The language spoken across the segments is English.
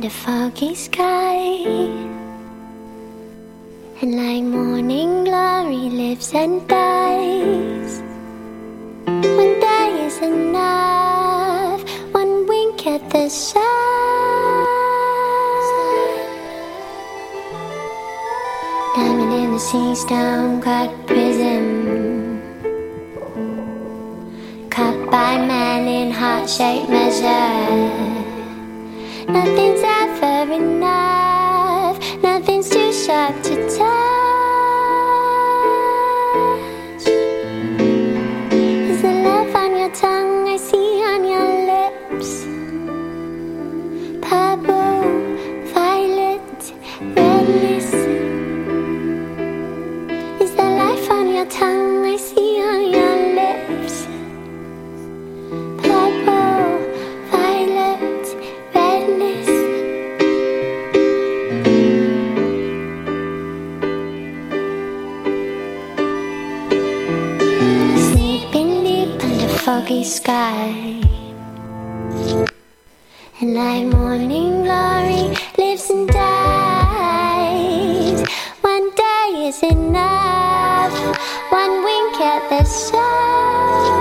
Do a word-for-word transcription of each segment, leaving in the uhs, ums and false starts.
under foggy sky, and like morning glory lives and dies. One day is enough, one wink at the sun. Diamond in the sea, stone-cut prism, cut by man in heart-shaped measure. Nothing's ever enough, nothing's too sharp to touch. Is the love on your tongue I see on your lips? Purple, violet, redness. Is the life on your tongue I see on your lips? Purple, violet, redness. Sleeping deep under foggy sky, and like morning glory lives and dies. One day is enough, one wink at the sun.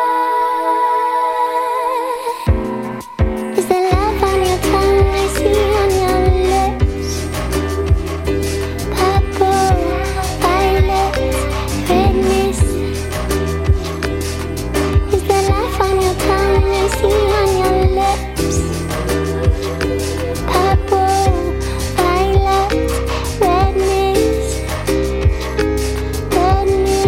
Is the love on your tongue I see on your lips? Purple, violet, redness. Is the life on your tongue I see on your lips? Purple, violet, redness, redness,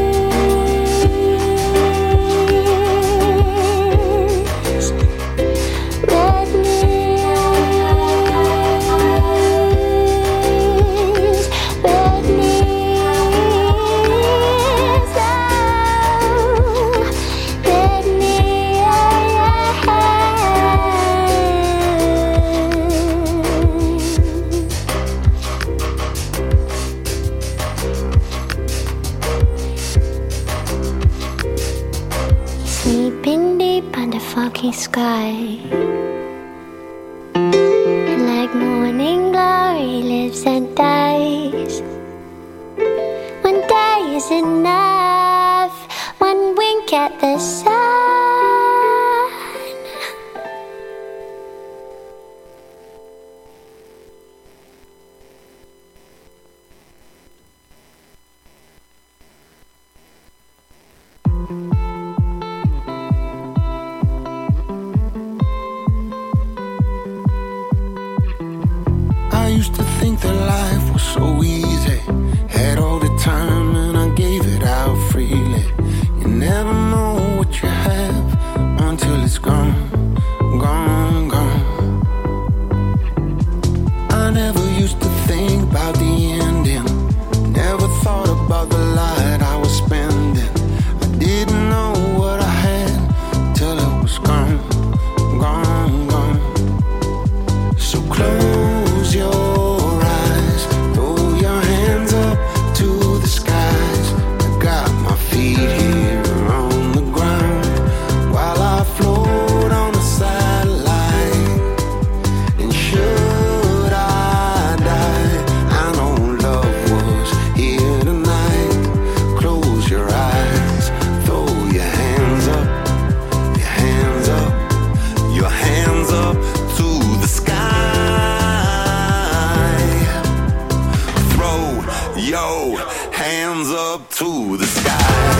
sleeping deep under foggy sky, and like morning glory lives and dies. One day is enough, one wink at the sun. I used to think that life was so easy, had all the time and I gave it out freely. You never know what you have until it's gone, gone, gone. I never used to think about the ending, never thought about the light I was spending. I didn't know what I had till it was gone, gone, gone. So close your eyes, throw your hands up to the skies. I got my feet here on the ground while I float on a satellite. And should I die, I know love was here tonight. Close your eyes, throw your hands up, your hands up, your hands up to the sky. Throw your hands up to the sky.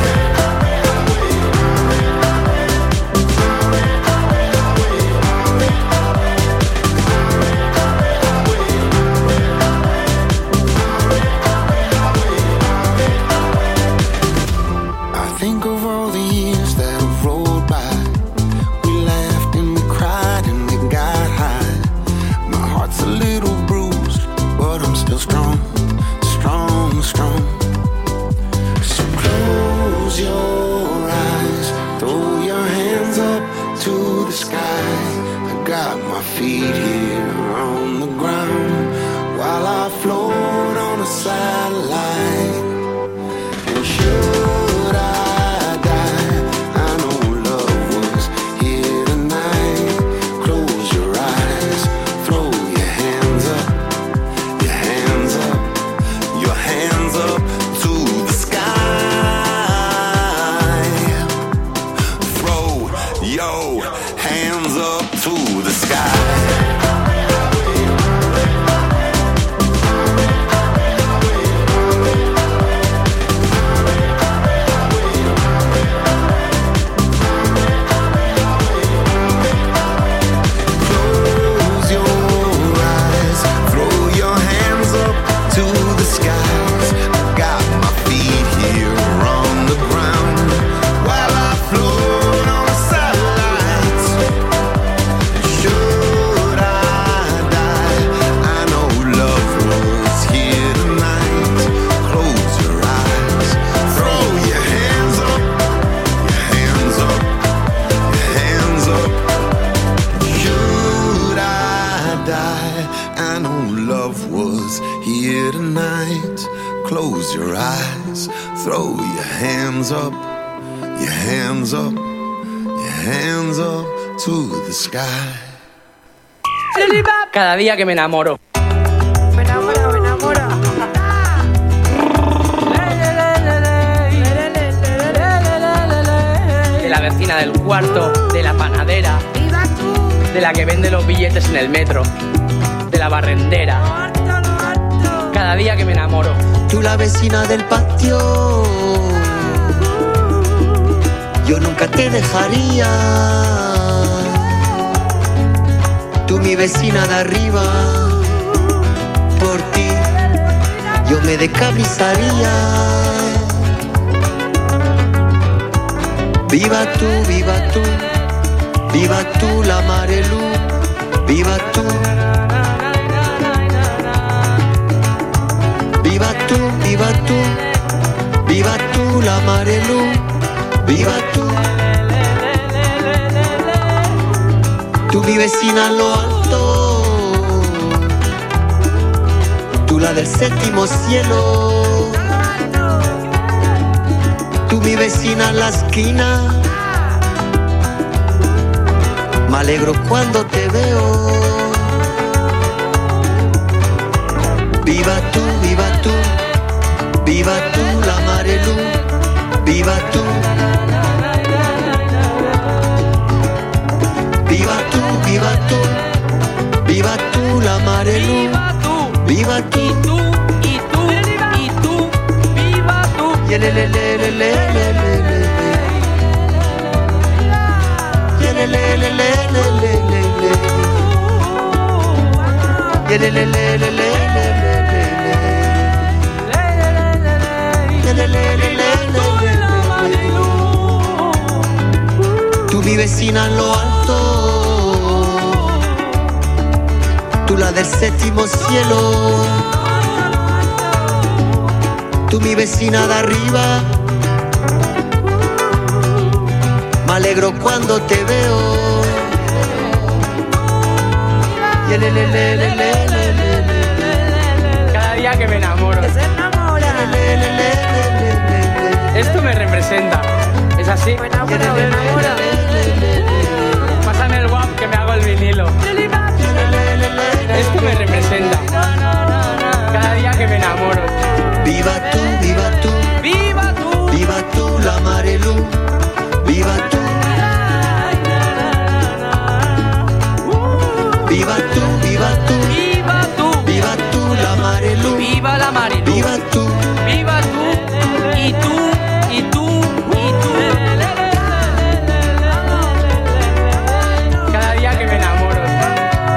I think of all the years that have rolled by. We laughed and we cried and we got high. My heart's a little bruised, but I'm still strong, strong, strong. So close your eyes, throw your hands up to the sky. I got my feet here on the ground while I float on a satellite. And should I die, I know love was here tonight. Close your eyes, throw die. I know love was here tonight. Close your eyes, throw your hands up, your hands up, your hands up to the sky. Cada día que me enamoro. Me enamoro, me enamoro. De la vecina del cuarto, de la panadera, ¡Viva tú! de la que vende los billetes en el metro, de la barrendera. ¡Lo alto, lo alto! Cada día que me enamoro. Tú la vecina del patio, yo nunca te dejaría. Tú mi vecina de arriba, por ti yo me decabrizaría. Viva tú, viva tú, viva tú la Marelú, viva tú. Viva tú, viva tú, viva tú la Marelú, viva tú. Tú mi vecina en lo alto, tú la del séptimo cielo. Tú mi vecina en la esquina, me alegro cuando te veo. Viva tú, viva tú, viva tú la Marelú, viva tú. Viva tú, viva tú, viva tú la Marelú, viva tú. Y tú, y tú, y tú, viva tú. Y el ele le le le le le le. Y el ele le le le le le. Y el ele le le le le le. Y el ele le le le le. Tú mi vecina en lo alto, tú la del séptimo cielo. Tú mi vecina de arriba, me alegro cuando te veo. Y el ele le le le le le. Cada día que me enamoro. ¡Que se enamora! Le, le, le, le, le, le. Esto me representa. ¿Es así? Me enamora, me enamora. Pásame el guap que me hago el vinilo. Esto me representa. Cada día que me enamoro. Viva tú, viva tú, ¡Viva tú! viva tú la Marelú, viva tú. Viva tú, viva tú, ¡Viva tú! viva tú la Marelú, ¡Viva la Marelú! viva tú. ¡Viva tú! Y tú, y tú, y tú. Cada día que me enamoro.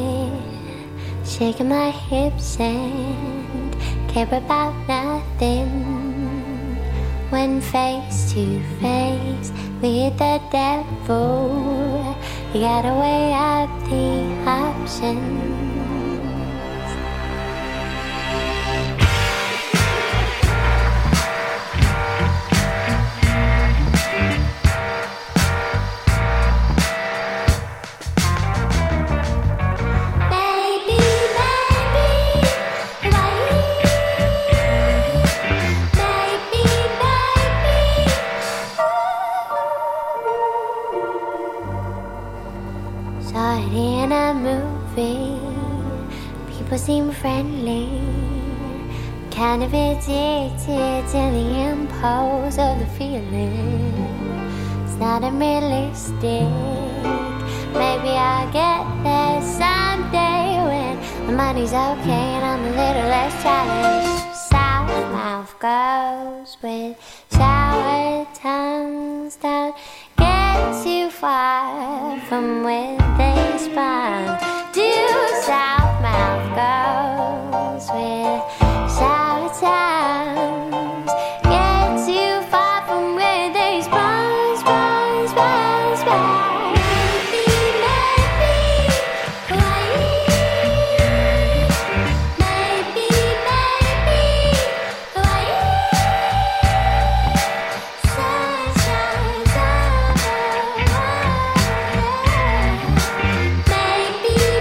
shaking my hips and care about nothing. When face to face with the devil, you gotta weigh up the options. In a movie, people seem friendly, kind of addicted to the impulse of the feeling. It's not unrealistic. Maybe I'll get there someday when my money's okay and I'm a little less challenged. Southmouth goes with shower tongues. Don't get too far from where they spawn. Do Southmouth goes with shower tongues. Get too far from where they spawn, spawn, spawn, spawn. Maybe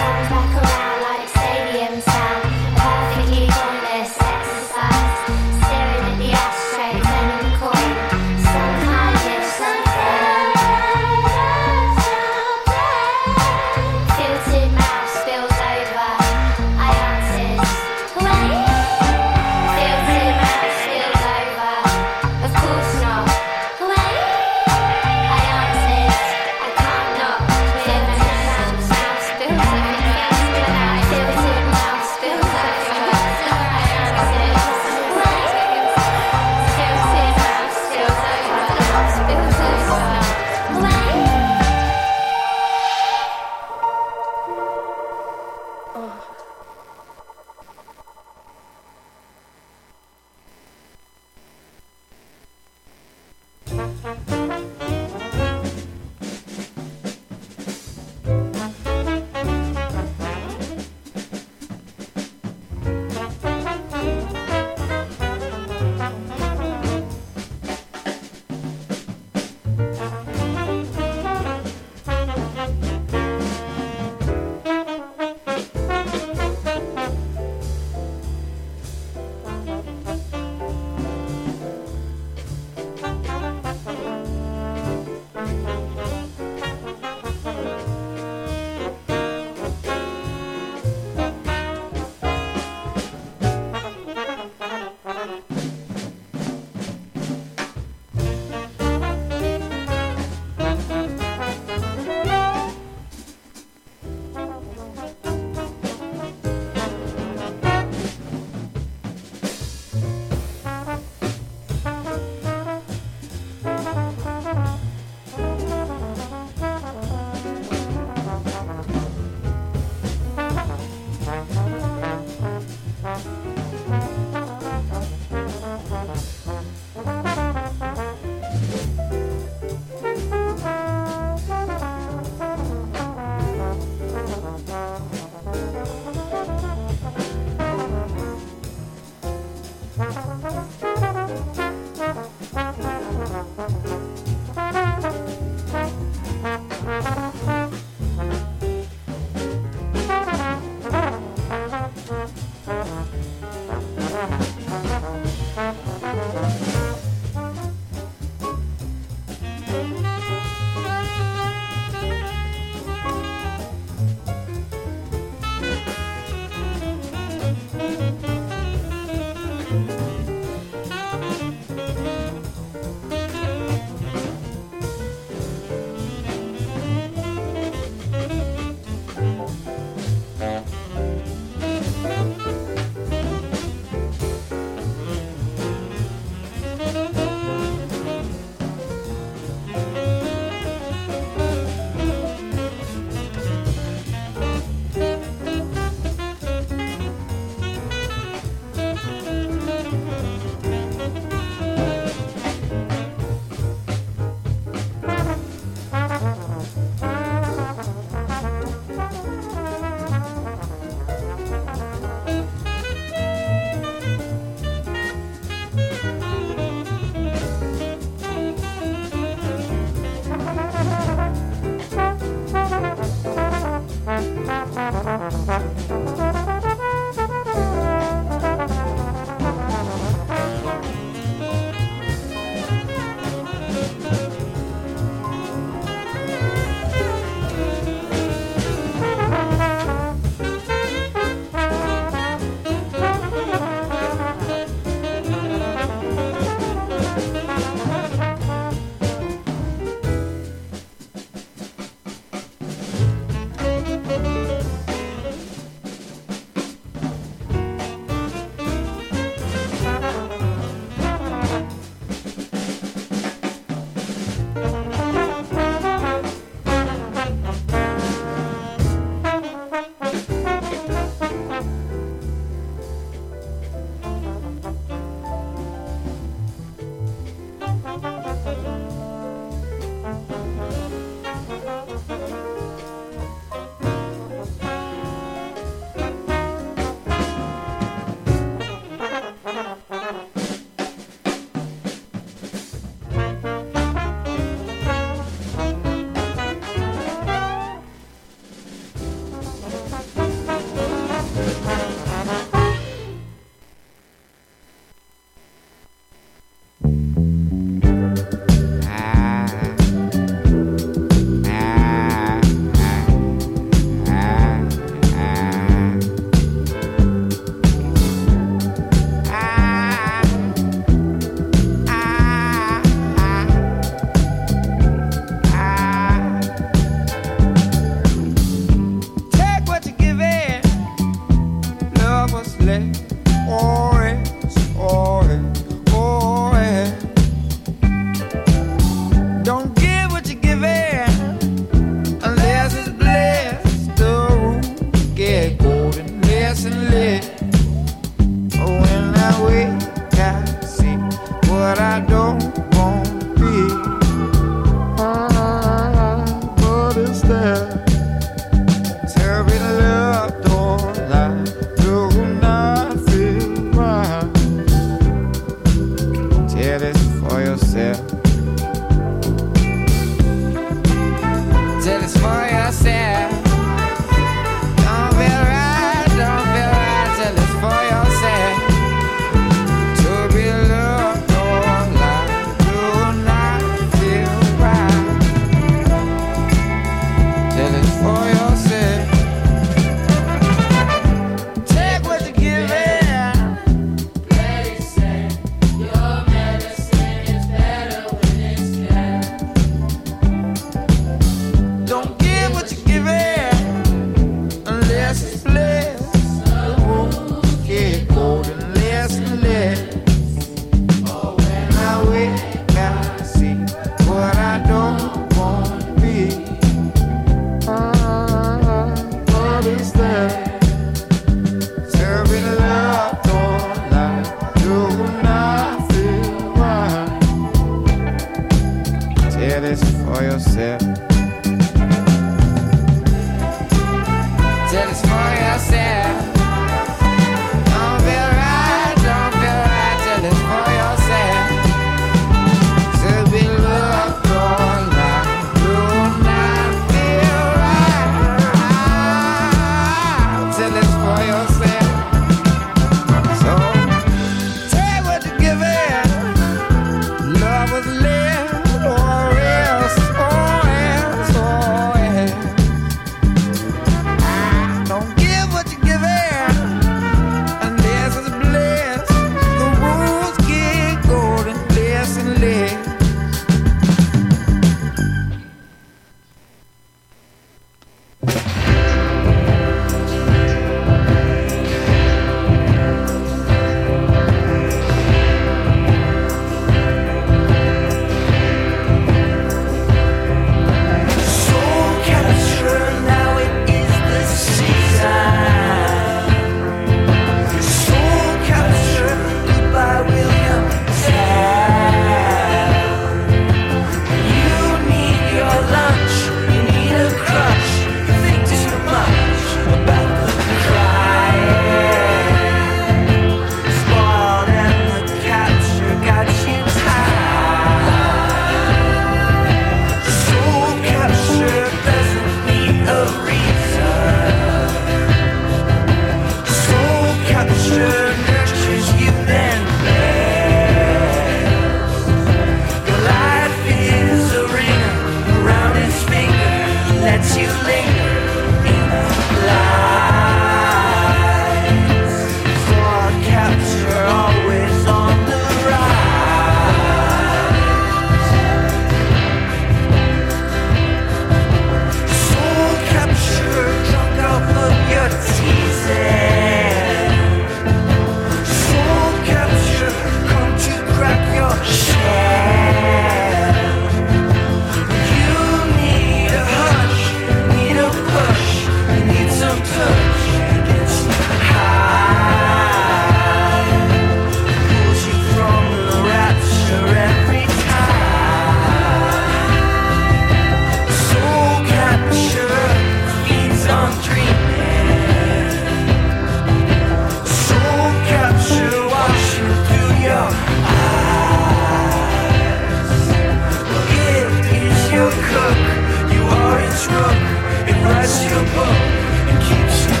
writes your book and keeps you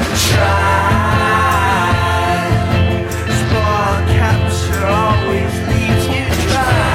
trying. Spoil capture always leaves you dry.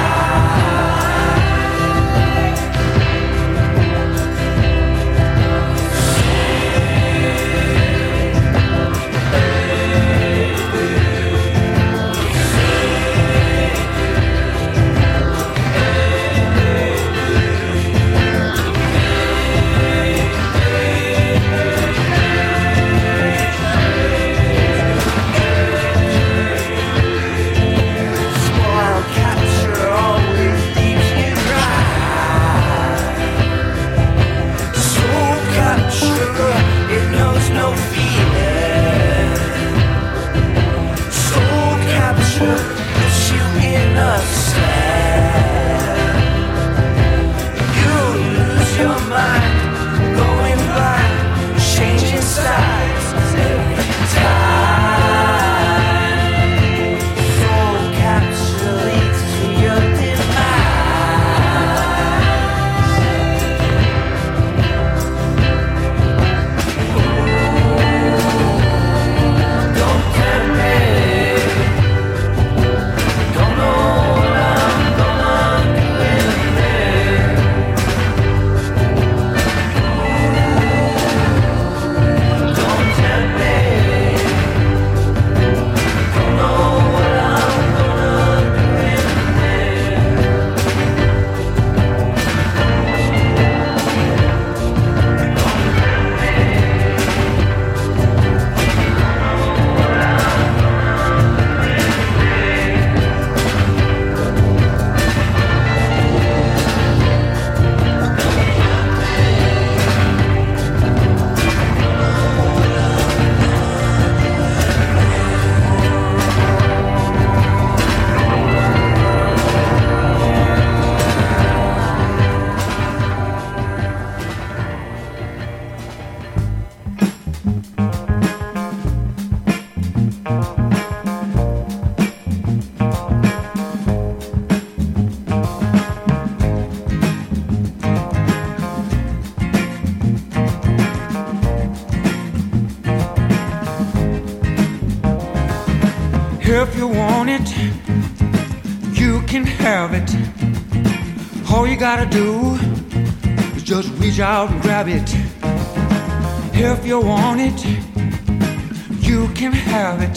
If you want it, you can have it. All you gotta do is just reach out and grab it. If you want it, you can have it.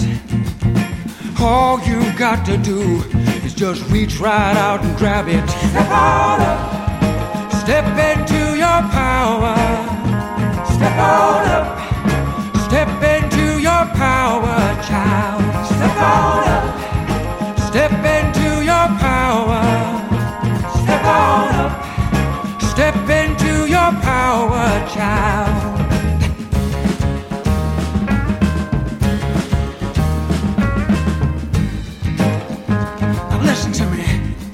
All you got to do is just reach right out and grab it. Step on up, step into your power. Step on up, step into your power, child. Step on up, step into your power. Step on up, step into your power, child. Now listen to me.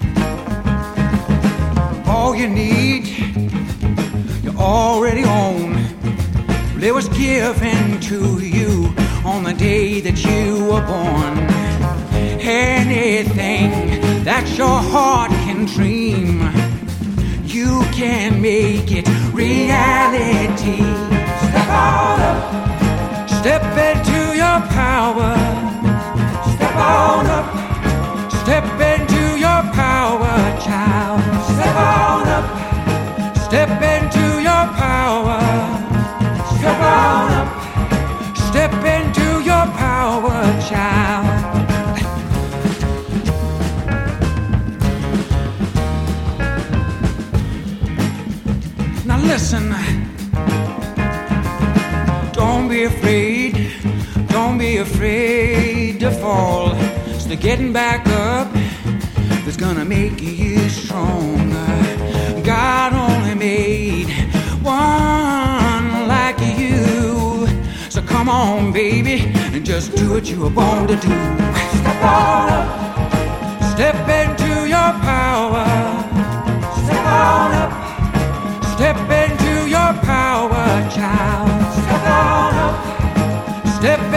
All you need, you already own. It was given to you on the day that you were born. Anything that your heart can dream, you can make it reality. Step on up, step into your power. Step on up, step into your power, child. Step on up, step into your power. Step on up, step into your power, child. Now listen, don't be afraid, don't be afraid to fall. It's the getting back up that's gonna make you stronger. God only made one like you. So come on, baby, and just do what you were born to do. Step on up, step into your power. Step on up, step into your power, child. Step on up, step